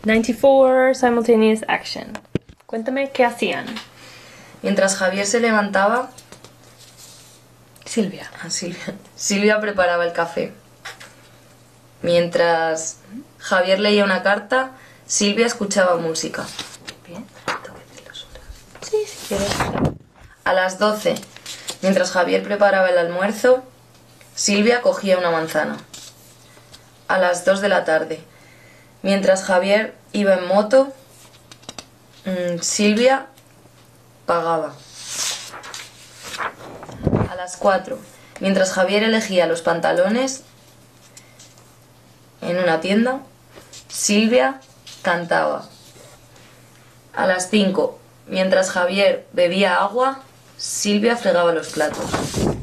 94 simultaneous action. Cuéntame qué hacían. Mientras Javier se levantaba, Silvia. Silvia preparaba el café. Mientras Javier leía una carta, Silvia escuchaba música. Bien. Sí, si quieres. A las 12, mientras Javier preparaba el almuerzo, Silvia cogía una manzana. A las 2 de la tarde, mientras Javier iba en moto, Silvia pagaba. A las 4, mientras Javier elegía los pantalones en una tienda, Silvia cantaba. A las 5, mientras Javier bebía agua, Silvia fregaba los platos.